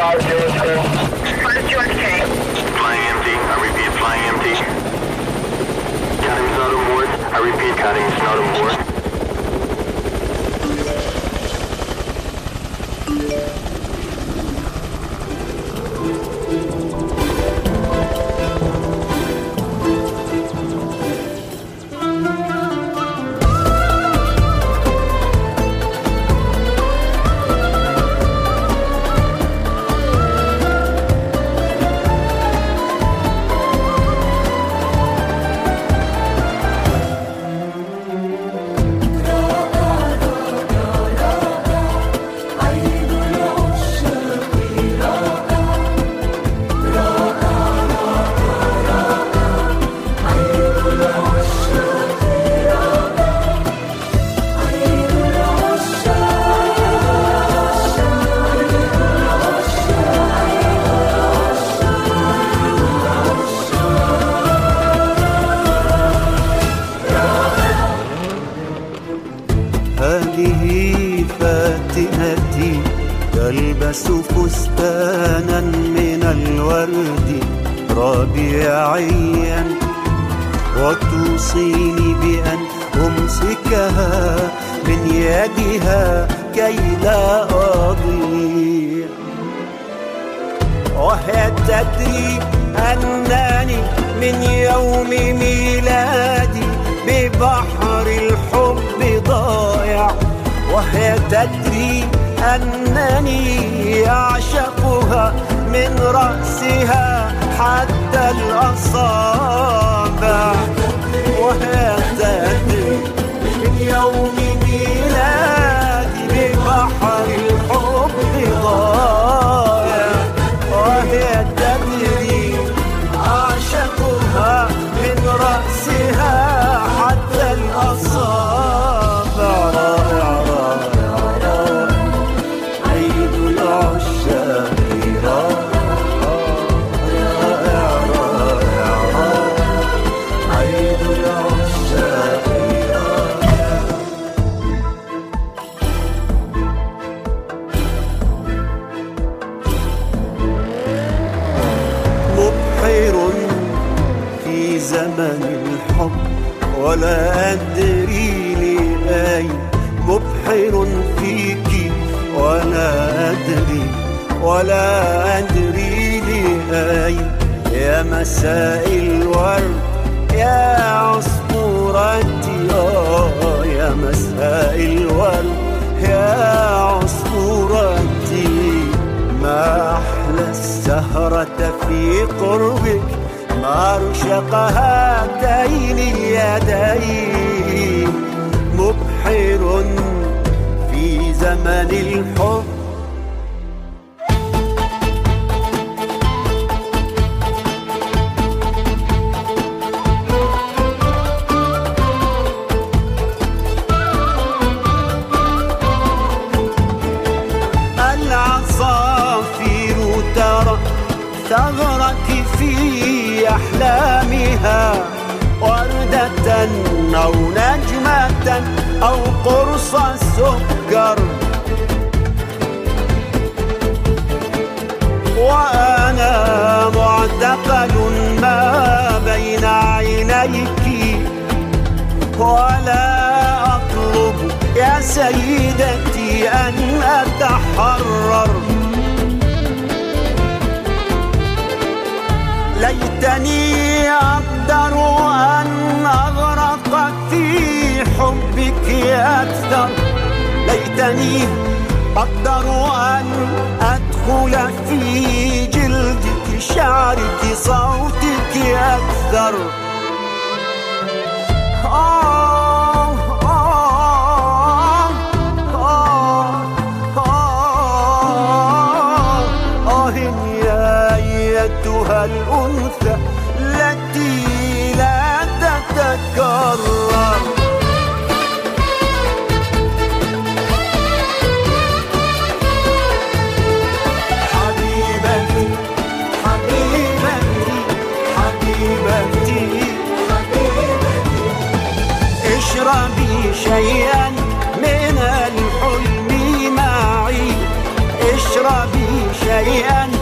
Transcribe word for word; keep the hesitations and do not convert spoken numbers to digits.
five zero school. five George K. Flying empty. I repeat, flying empty. Cutting's not on board. I repeat, cutting's not on board. هذه فاتنتي تلبس فستانا من الورد ربيعيا وتوصيني بأن أمسكها من يدها كي لا أضيع، وهي تدري أنني من يوم ميلادي ببحر الحب ضايع، وهي تدري أنني أعشقها من رأسها حتى الأصابع، وهي تدري من يوم ميلادي ببحر الحب ضايع، وهي تدري أعشقها من رأسها حتى الأصابع. رائع رائع رائع عيد العشاق، رائع رائع رائع عيد العشاق. مبحر في زمن الحب ولا أدري لأين، مبحر فيك ولا أدري ولا أدري لأين، يا مساء الورد يا عصفورتي، آه يا مساء الورد يا عصفورتي، ما أحلى السهرة في قربك، ما أرشق هاتين اليدين، مبحر في زمن الحب. العصافير ترى ثغرك في أحلامها، وردة أو نجمة أو قرص سكر، وأنا معتقل ما بين عينيك، ولا أطلب يا سيدتي أن أتحرر، ليتني أقدر أن أغرق في حبك أكثر، ليتني أقدر أن أدخل في جلدك شعرك صوتك أكثر. آه آه آه آه آه يا أيتها الأنثى التي لا تتكرر. حبيبتي حبيبتي حبيبتي حبيبتي، اشربي شيئا من الحلم معي، اشربي شيئا